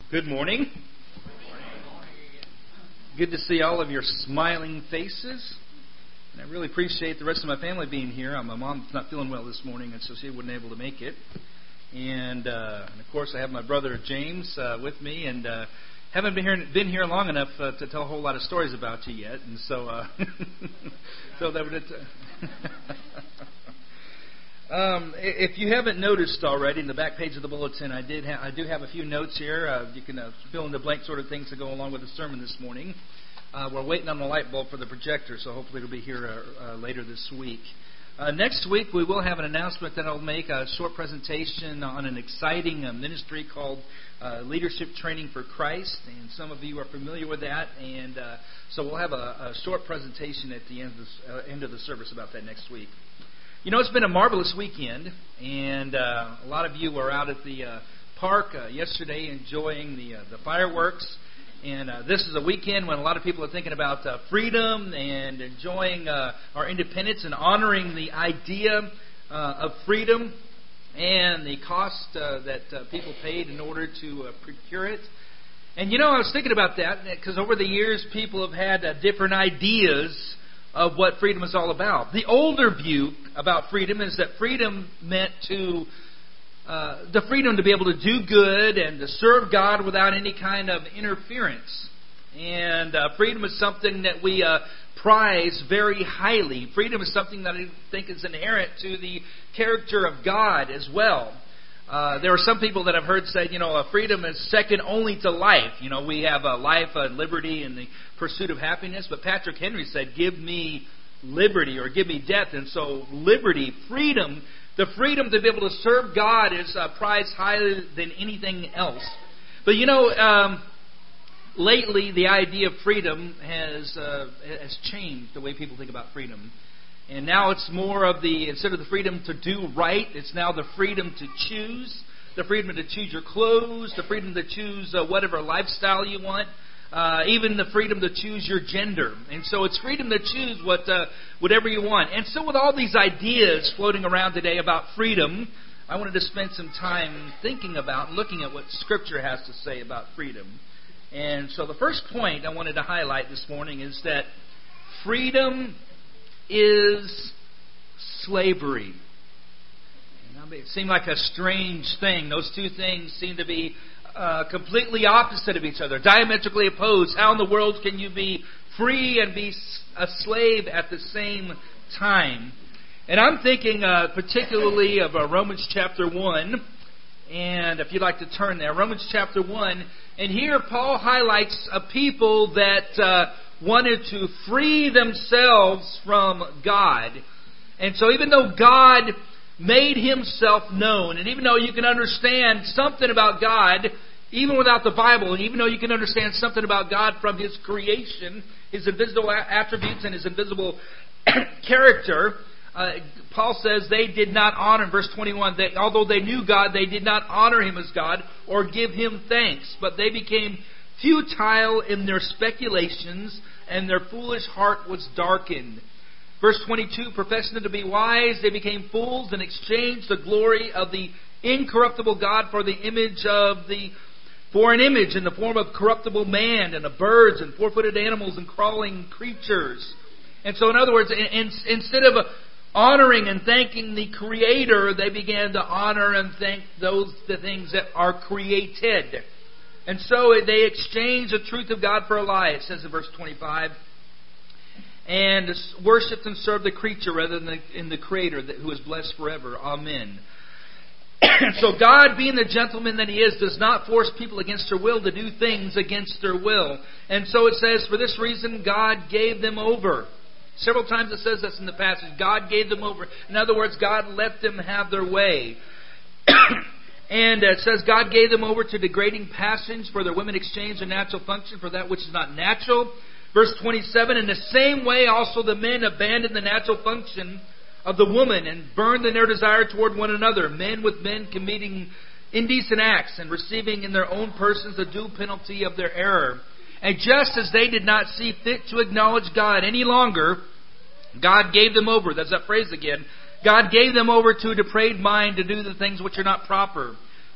Good morning. Good to see all of your smiling faces. And I really appreciate the rest of my family being here. My mom's not feeling well this morning, and so she wasn't able to make it. And of course, I have my brother James with me, and haven't been here long enough to tell a whole lot of stories about you yet. And so, so that would. If you haven't noticed already, in the back page of the bulletin, I do have a few notes here. You can fill in the blank sort of things to go along with the sermon this morning. We're waiting on the light bulb for the projector, so hopefully it'll be here later this week. Next week, we will have an announcement that I'll make, a short presentation on an exciting ministry called Leadership Training for Christ, and some of you are familiar with that, and so we'll have a short presentation at the end of the service about that next week. You know, it's been a marvelous weekend, and a lot of you were out at the park yesterday enjoying the fireworks. And this is a weekend when a lot of people are thinking about freedom and enjoying our independence and honoring the idea of freedom and the cost that people paid in order to procure it. And you know, I was thinking about that because over the years people have had different ideas of what freedom is all about. The older view about freedom is that freedom meant to the freedom to be able to do good and to serve God without any kind of interference. And freedom is something that we prize very highly. Freedom is something that I think is inherent to the character of God as well. There are some people that I've heard say, you know, freedom is second only to life. You know, we have life, liberty, and the pursuit of happiness. But Patrick Henry said, give me liberty or give me death. And so liberty, freedom, the freedom to be able to serve God is prized higher than anything else. But you know, lately the idea of freedom has changed the way people think about freedom. And now it's more of instead of the freedom to do right, it's now the freedom to choose. The freedom to choose your clothes, the freedom to choose whatever lifestyle you want, even the freedom to choose your gender. And so it's freedom to choose whatever you want. And so with all these ideas floating around today about freedom, I wanted to spend some time thinking about, looking at what Scripture has to say about freedom. And so the first point I wanted to highlight this morning is that freedom is slavery. It seemed like a strange thing. Those two things seem to be completely opposite of each other, diametrically opposed. How in the world can you be free and be a slave at the same time? And I'm thinking particularly of Romans chapter 1. And if you'd like to turn there, Romans chapter 1. And here Paul highlights a people that wanted to free themselves from God. And so even though God made Himself known, and even though you can understand something about God, even without the Bible, and even though you can understand something about God from His creation, His invisible attributes and His invisible character, Paul says they did not honor, in verse 21, that although they knew God, they did not honor Him as God or give Him thanks, but they became futile in their speculations, and their foolish heart was darkened. Verse 22, professing to be wise, they became fools and exchanged the glory of the incorruptible God for an image in the form of corruptible man and of birds and four-footed animals and crawling creatures. And so in other words, instead of honoring and thanking the Creator, they began to honor and thank the things that are created. And so they exchanged the truth of God for a lie, it says in verse 25. And worshipped and served the creature rather than in the Creator who is blessed forever. Amen. So God, being the gentleman that He is, does not force people against their will to do things against their will. And so it says, for this reason God gave them over. Several times it says this in the passage. God gave them over. In other words, God let them have their way. And it says, God gave them over to degrading passions, for their women exchanged their natural function for that which is not natural. Verse 27, in the same way also the men abandoned the natural function of the woman and burned in their desire toward one another, men with men committing indecent acts and receiving in their own persons the due penalty of their error. And just as they did not see fit to acknowledge God any longer, God gave them over. That's that phrase again. God gave them over to a depraved mind to do the things which are not proper,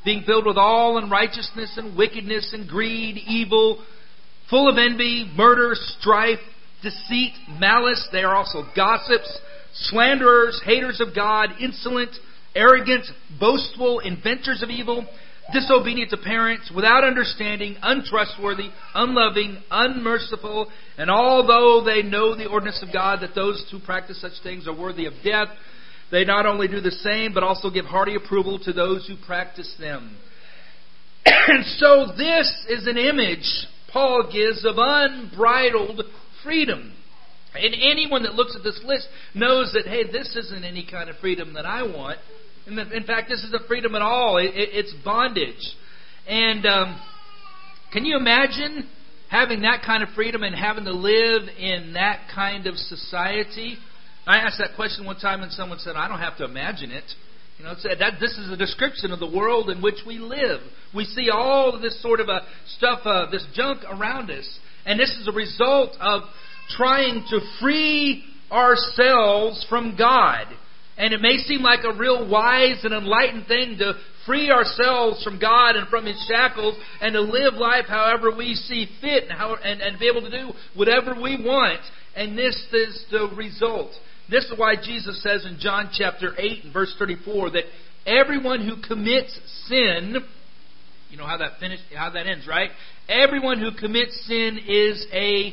being filled with all unrighteousness and wickedness and greed, evil, full of envy, murder, strife, deceit, malice. They are also gossips, slanderers, haters of God, insolent, arrogant, boastful, inventors of evil, disobedient to parents, without understanding, untrustworthy, unloving, unmerciful. And although they know the ordinance of God, that those who practice such things are worthy of death, they not only do the same, but also give hearty approval to those who practice them. And so this is an image Paul gives of unbridled freedom. And anyone that looks at this list knows that, hey, this isn't any kind of freedom that I want. In fact, this isn't freedom at all. It's bondage. And can you imagine having that kind of freedom and having to live in that kind of society? I asked that question one time and someone said, I don't have to imagine it. You know, this is a description of the world in which we live. We see all of this sort of stuff, this junk around us. And this is a result of trying to free ourselves from God. And it may seem like a real wise and enlightened thing to free ourselves from God and from His shackles and to live life however we see fit and be able to do whatever we want. And this is the result. This is why Jesus says in John chapter 8 and verse 34 that everyone who commits sin, you know how that ends, right? Everyone who commits sin is a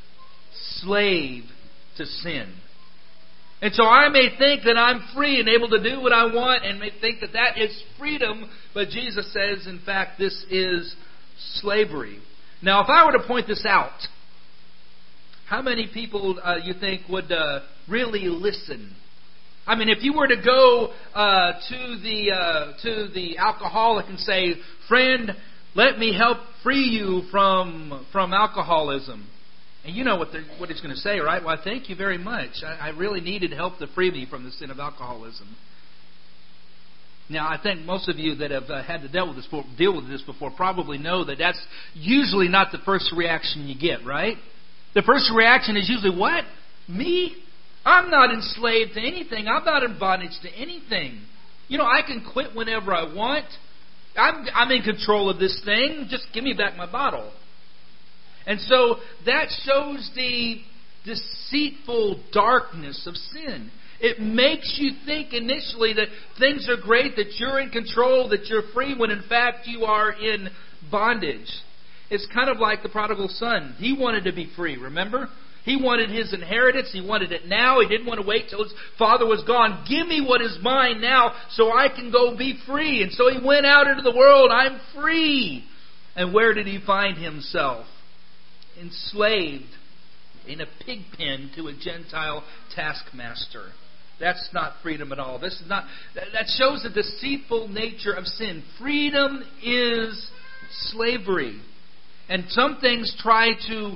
slave to sin. And so I may think that I'm free and able to do what I want and may think that that is freedom, but Jesus says, in fact, this is slavery. Now, if I were to point this out, how many people you think would really listen? I mean, if you were to go to the alcoholic and say, "Friend, let me help free you from alcoholism," and you know what he's going to say, right? Well, thank you very much. I really needed help to free me from the sin of alcoholism. Now, I think most of you that have had to deal with this before probably know that that's usually not the first reaction you get, right? The first reaction is usually, what? Me? I'm not enslaved to anything. I'm not in bondage to anything. You know, I can quit whenever I want. I'm in control of this thing. Just give me back my bottle. And so that shows the deceitful darkness of sin. It makes you think initially that things are great, that you're in control, that you're free, when in fact you are in bondage. It's kind of like the prodigal son. He wanted to be free, remember? He wanted his inheritance. He wanted it now. He didn't want to wait till his father was gone. Give me what is mine now so I can go be free. And so he went out into the world. I'm free. And where did he find himself? Enslaved in a pig pen to a Gentile taskmaster. That's not freedom at all. That shows the deceitful nature of sin. Freedom is slavery. And some things try to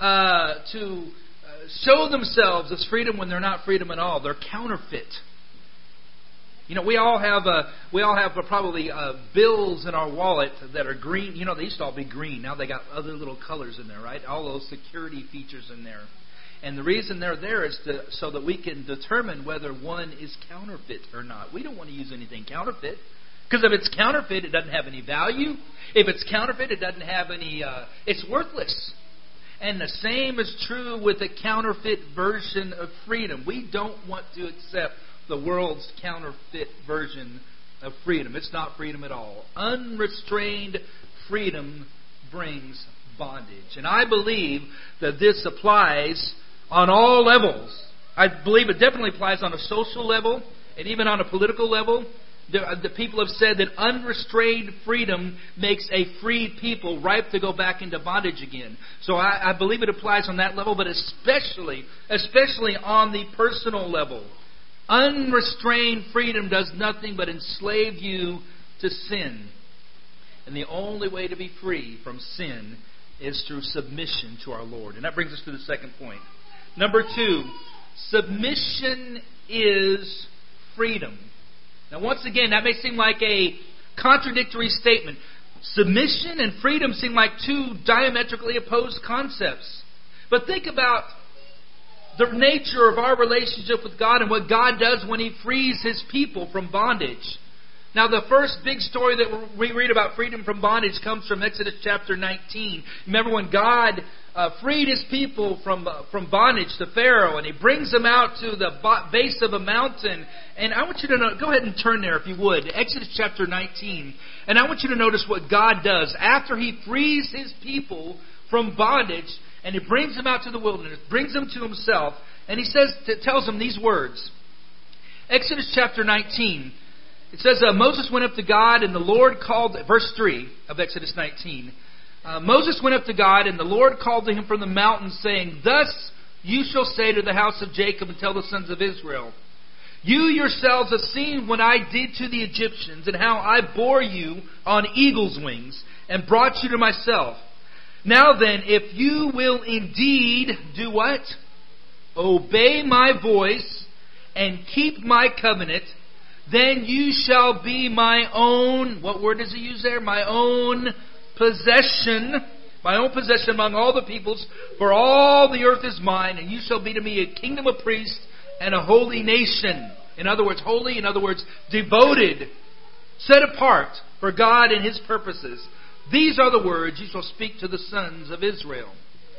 show themselves as freedom when they're not freedom at all. They're counterfeit. You know, we all have probably bills in our wallet that are green. You know, they used to all be green. Now they got other little colors in there, right? All those security features in there. And the reason they're there is so that we can determine whether one is counterfeit or not. We don't want to use anything counterfeit. Because if it's counterfeit, it doesn't have any value. If it's counterfeit, it doesn't have any, it's worthless. And the same is true with a counterfeit version of freedom. We don't want to accept the world's counterfeit version of freedom. It's not freedom at all. Unrestrained freedom brings bondage. And I believe that this applies on all levels. I believe it definitely applies on a social level and even on a political level. The people have said that unrestrained freedom makes a free people ripe to go back into bondage again. So I believe it applies on that level, but especially on the personal level. Unrestrained freedom does nothing but enslave you to sin. And the only way to be free from sin is through submission to our Lord. And that brings us to the second point. Number 2, submission is freedom. Now, once again, that may seem like a contradictory statement. Submission and freedom seem like two diametrically opposed concepts. But think about the nature of our relationship with God and what God does when He frees His people from bondage. Now, the first big story that we read about freedom from bondage comes from Exodus chapter 19. Remember when God freed His people from bondage to Pharaoh, and He brings them out to the base of a mountain. And I want you to know, go ahead and turn there if you would, Exodus chapter 19. And I want you to notice what God does. After He frees His people from bondage, and He brings them out to the wilderness, brings them to Himself, and He tells them these words. Exodus chapter 19. It says, Moses went up to God, and the Lord called... Verse 3 of Exodus 19. Moses went up to God, and the Lord called to him from the mountain, saying, Thus you shall say to the house of Jacob and tell the sons of Israel, You yourselves have seen what I did to the Egyptians, and how I bore you on eagle's wings, and brought you to myself. Now then, if you will indeed do what? Obey my voice, and keep my covenant, then you shall be my own, what word does He use there? My own possession. My own possession among all the peoples, for all the earth is mine, and you shall be to me a kingdom of priests and a holy nation. In other words, holy, in other words, devoted, set apart for God and His purposes. These are the words you shall speak to the sons of Israel.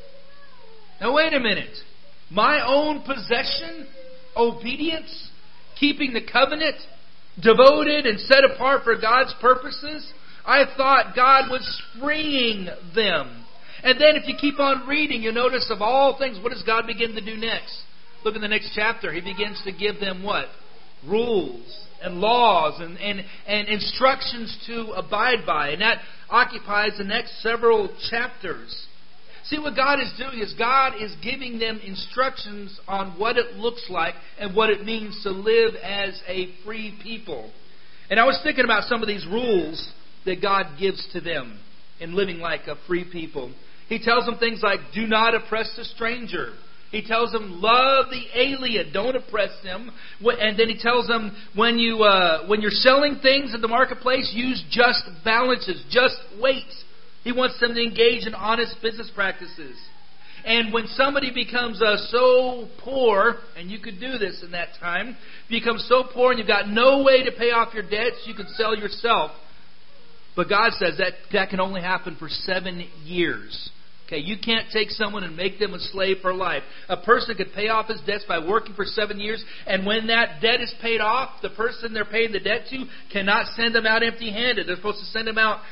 Now wait a minute. My own possession? Obedience? Keeping the covenant? Devoted and set apart for God's purposes? I thought God was freeing them. And then if you keep on reading, you'll notice of all things, what does God begin to do next? Look in the next chapter. He begins to give them what? Rules and laws and instructions to abide by. And that occupies the next several chapters. See, what God is doing is God is giving them instructions on what it looks like and what it means to live as a free people. And I was thinking about some of these rules that God gives to them in living like a free people. He tells them things like, do not oppress the stranger. He tells them, love the alien, don't oppress them. And then He tells them, when you're selling things in the marketplace, use just balances, just weights. He wants them to engage in honest business practices. And when somebody becomes so poor, and you could do this in that time, become so poor and you've got no way to pay off your debts, you can sell yourself. But God says that can only happen for 7 years. Okay, you can't take someone and make them a slave for life. A person could pay off his debts by working for 7 years, and when that debt is paid off, the person they're paying the debt to cannot send them out empty-handed. They're supposed to send them out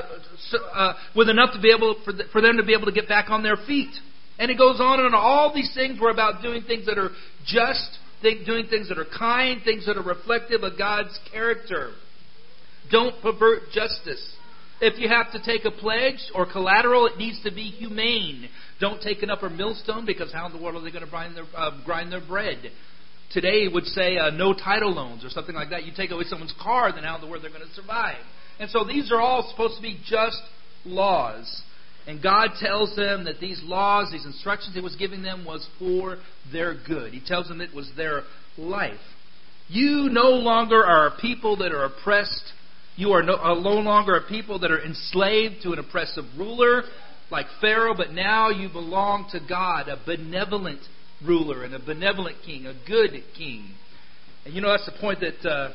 with enough to be able for them to be able to get back on their feet. And it goes on and on. All these things were about doing things that are just, doing things that are kind, things that are reflective of God's character. Don't pervert justice. If you have to take a pledge or collateral, it needs to be humane. Don't take an upper millstone, because how in the world are they going to grind their bread? Today it would say no title loans or something like that. You take away someone's car, then how in the world they're going to survive? And so these are all supposed to be just laws. And God tells them that these laws, these instructions He was giving them was for their good. He tells them it was their life. You no longer are a people that are oppressed. You are no longer a people that are enslaved to an oppressive ruler like Pharaoh, but now you belong to God, a benevolent ruler and a benevolent king, a good king. And you know, that's the point that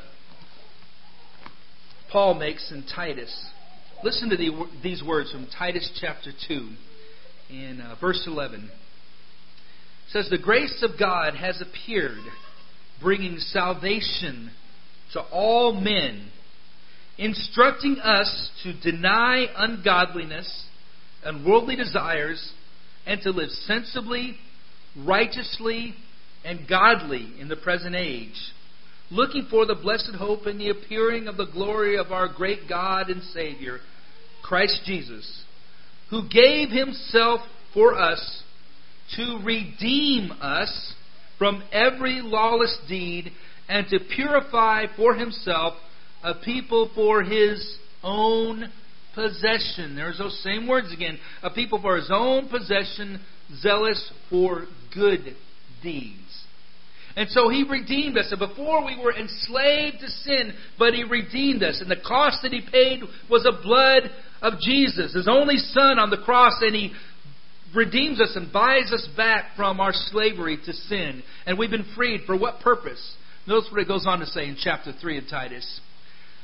Paul makes in Titus. Listen to these words from Titus chapter 2 in verse 11. It says, the grace of God has appeared, bringing salvation to all men, instructing us to deny ungodliness and worldly desires, and to live sensibly, righteously, and godly in the present age, looking for the blessed hope and the appearing of the glory of our great God and Savior, Christ Jesus, who gave Himself for us to redeem us from every lawless deed, and to purify for Himself a people for His own possession. There's those same words again. A people for His own possession, zealous for good deeds. And so He redeemed us. And before we were enslaved to sin, but He redeemed us. And the cost that He paid was the blood of Jesus, His only Son on the cross. And He redeems us and buys us back from our slavery to sin. And we've been freed. For what purpose? Notice what it goes on to say in chapter 3 of Titus.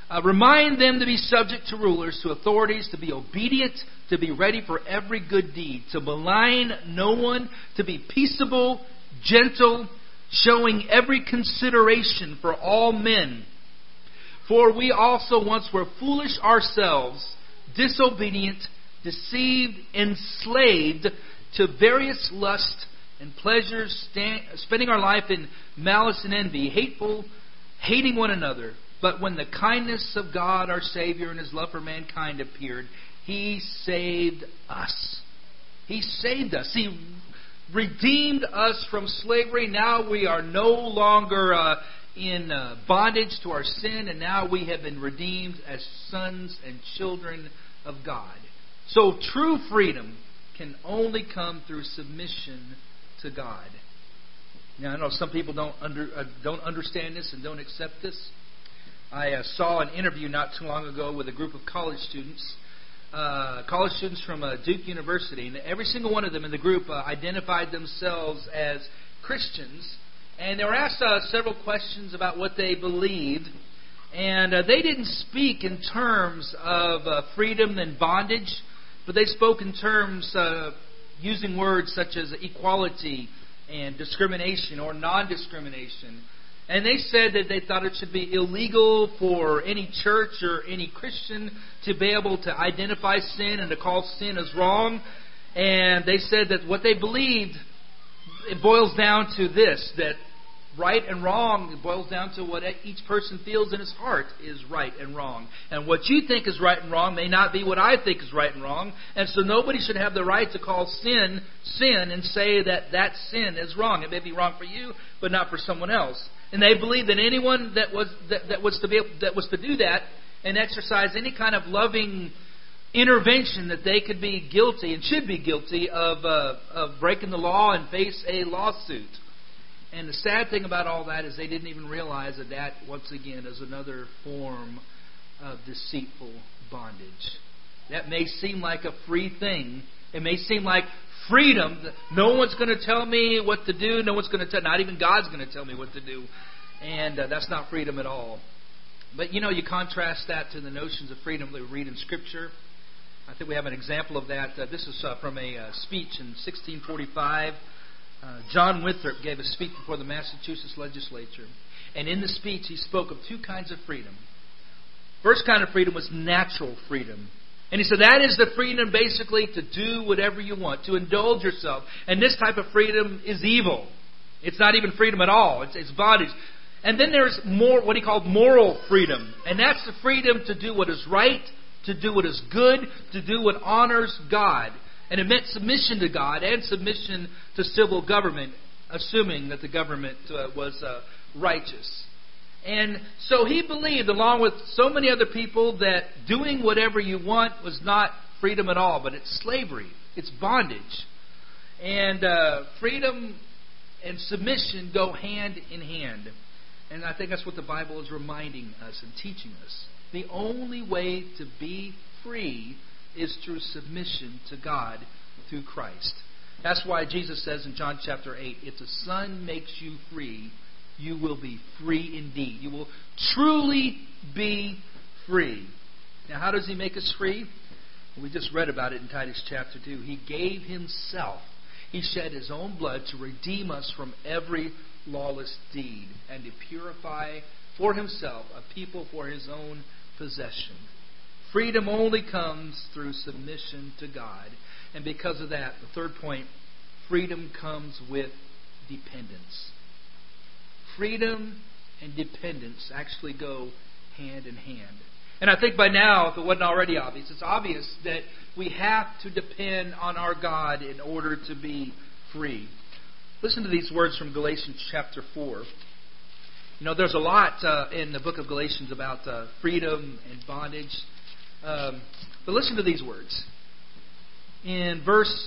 Remind them to be subject to rulers, to authorities, to be obedient, to be ready for every good deed, to malign no one, to be peaceable, gentle, showing every consideration for all men. For we also once were foolish ourselves, disobedient, deceived, enslaved to various lusts and pleasures, spending our life in malice and envy, hateful, hating one another. But when the kindness of God, our Savior, and His love for mankind appeared, He saved us. He saved us. He redeemed us from slavery. Now we are no longer in bondage to our sin, and now we have been redeemed as sons and children of God. So true freedom can only come through submission to God. Now I know some people don't understand this and don't accept this. I saw an interview not too long ago with a group of college students from Duke University, and every single one of them in the group identified themselves as Christians, and they were asked several questions about what they believed, and they didn't speak in terms of freedom and bondage, but they spoke in terms using words such as equality and discrimination or non-discrimination. And they said that they thought it should be illegal for any church or any Christian to be able to identify sin and to call sin as wrong. And they said that what they believed, it boils down to this, that right and wrong, it boils down to what each person feels in his heart is right and wrong. And what you think is right and wrong may not be what I think is right and wrong. And so nobody should have the right to call sin, sin, and say that that sin is wrong. It may be wrong for you, but not for someone else. And they believed that anyone that was to do that and exercise any kind of loving intervention, that they could be guilty and should be guilty of breaking the law and face a lawsuit. And the sad thing about all that is they didn't even realize that once again is another form of deceitful bondage. That may seem like a free thing. It may seem like freedom. No one's going to tell me what to do. No one's going to not even God's going to tell me what to do. And that's not freedom at all. But you contrast that to the notions of freedom that we read in Scripture. I think we have an example of that. This is from a speech in 1645. John Winthrop gave a speech before the Massachusetts legislature. And in the speech he spoke of two kinds of freedom. First kind of freedom was natural freedom. And he said that is the freedom basically to do whatever you want, to indulge yourself. And this type of freedom is evil. It's not even freedom at all. It's bondage. And then there's more, what he called moral freedom. And that's the freedom to do what is right, to do what is good, to do what honors God. And it meant submission to God and submission to civil government, assuming that the government was righteous. And so he believed, along with so many other people, that doing whatever you want was not freedom at all, but it's slavery. It's bondage. And freedom and submission go hand in hand. And I think that's what the Bible is reminding us and teaching us. The only way to be free is through submission to God through Christ. That's why Jesus says in John chapter 8, if the Son makes you free, you will be free indeed. You will truly be free. Now, how does He make us free? We just read about it in Titus chapter 2. He gave Himself. He shed His own blood to redeem us from every lawless deed and to purify for Himself a people for His own possession. Freedom only comes through submission to God. And because of that, the third point, freedom comes with dependence. Freedom and dependence actually go hand in hand. And I think by now, if it wasn't already obvious, it's obvious that we have to depend on our God in order to be free. Listen to these words from Galatians chapter 4. There's a lot in the book of Galatians about freedom and bondage. But listen to these words. In verse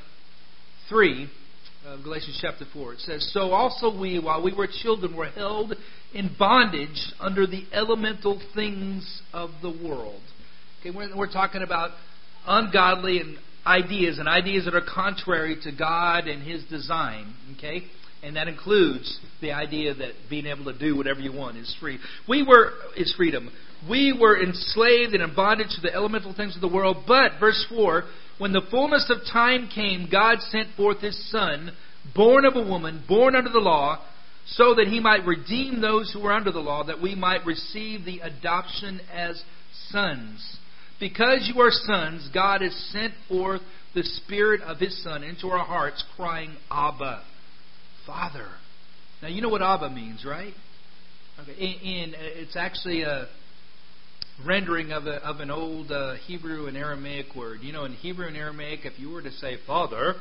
3 of Galatians chapter 4, it says, So also we, while we were children, were held in bondage under the elemental things of the world. Okay, we're talking about ungodly and ideas that are contrary to God and His design. Okay? And that includes the idea that being able to do whatever you want is free. Is freedom. we were enslaved and in bondage to the elemental things of the world. But, verse 4, when the fullness of time came, God sent forth His Son, born of a woman, born under the law, so that He might redeem those who were under the law, that we might receive the adoption as sons. Because you are sons, God has sent forth the Spirit of His Son into our hearts, crying, Abba, Father. Now, you know what Abba means, right? Okay. It's actually a rendering of an old Hebrew and Aramaic word. You know, in Hebrew and Aramaic, if you were to say Father,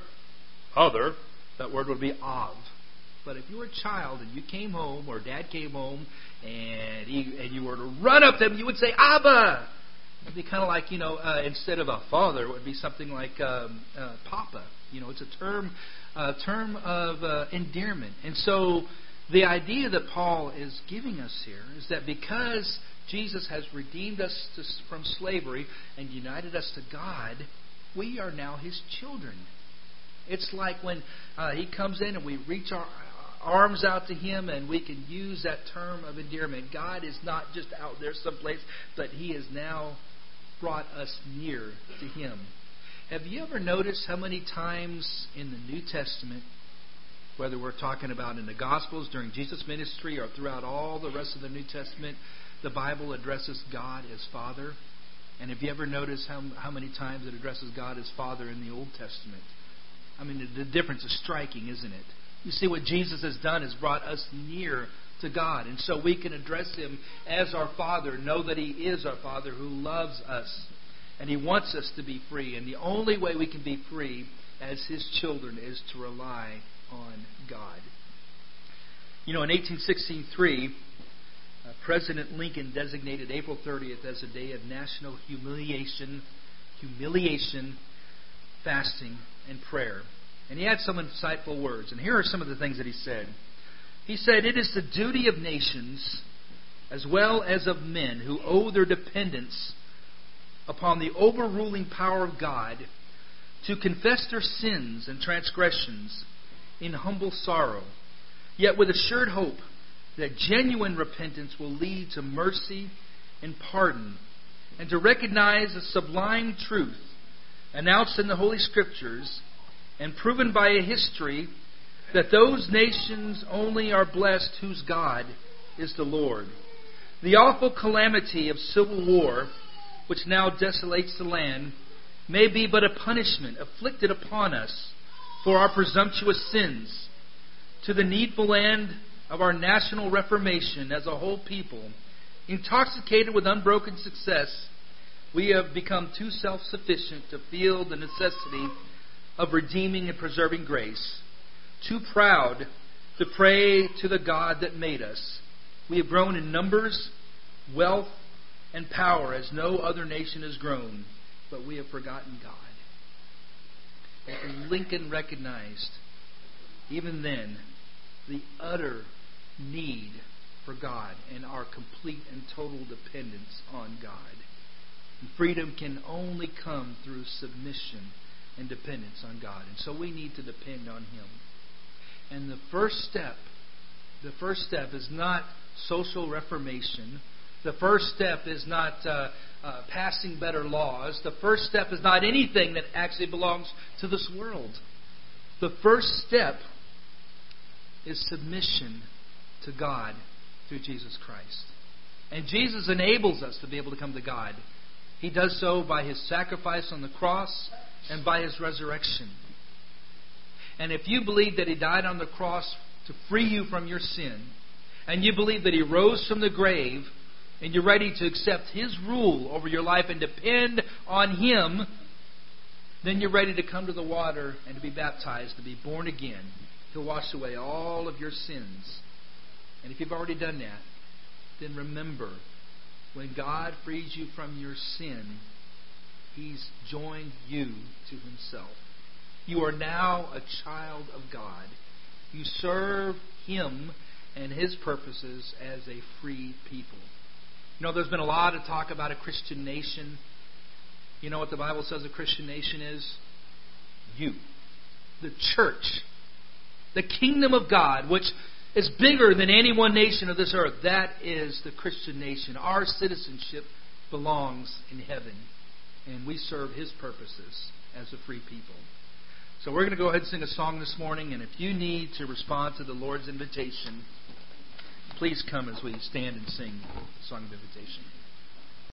that word would be Av. But if you were a child and you came home, or Dad came home, and you were to run up to him, you would say Abba. It'd be kind of like, instead of a father, it would be something like Papa. It's a term of endearment. And so the idea that Paul is giving us here is that because Jesus has redeemed us from slavery and united us to God, we are now His children. It's like when He comes in and we reach our arms out to Him, and we can use that term of endearment. God is not just out there someplace, but He has now brought us near to Him. Have you ever noticed how many times in the New Testament, whether we're talking about in the Gospels during Jesus' ministry or throughout all the rest of the New Testament, the Bible addresses God as Father? And have you ever noticed how many times it addresses God as Father in the Old Testament? I mean, the difference is striking, isn't it? You see, what Jesus has done is brought us near to God. And so we can address Him as our Father, know that He is our Father who loves us. And He wants us to be free. And the only way we can be free as His children is to rely on God. In 1863, President Lincoln designated April 30th as a day of national humiliation, fasting, and prayer. And he had some insightful words. And here are some of the things that he said. He said, "It is the duty of nations, as well as of men who owe their dependence upon the overruling power of God, to confess their sins and transgressions in humble sorrow, yet with assured hope that genuine repentance will lead to mercy and pardon, and to recognize the sublime truth announced in the Holy Scriptures and proven by a history that those nations only are blessed whose God is the Lord. The awful calamity of civil war, which now desolates the land, may be but a punishment afflicted upon us for our presumptuous sins. To the needful end of our national reformation as a whole people, intoxicated with unbroken success, we have become too self-sufficient to feel the necessity of redeeming and preserving grace, too proud to pray to the God that made us. We have grown in numbers, wealth, and power as no other nation has grown, but we have forgotten God." And Lincoln recognized, even then, the utter need for God and our complete and total dependence on God. And freedom can only come through submission and dependence on God. And so we need to depend on Him. And the first step is not social reformation. The first step is not passing better laws. The first step is not anything that actually belongs to this world. The first step is submission to God through Jesus Christ. And Jesus enables us to be able to come to God. He does so by His sacrifice on the cross and by His resurrection. And if you believe that He died on the cross to free you from your sin, and you believe that He rose from the grave, and you're ready to accept His rule over your life and depend on Him, then you're ready to come to the water and to be baptized, to be born again, to wash away all of your sins. And if you've already done that, then remember, when God frees you from your sin, He's joined you to Himself. You are now a child of God. You serve Him and His purposes as a free people. There's been a lot of talk about a Christian nation. You know what the Bible says a Christian nation is? You. The church. The kingdom of God, which is bigger than any one nation of this earth. That is the Christian nation. Our citizenship belongs in heaven, and we serve His purposes as a free people. So we're going to go ahead and sing a song this morning, and if you need to respond to the Lord's invitation, please come as we stand and sing the song of invitation.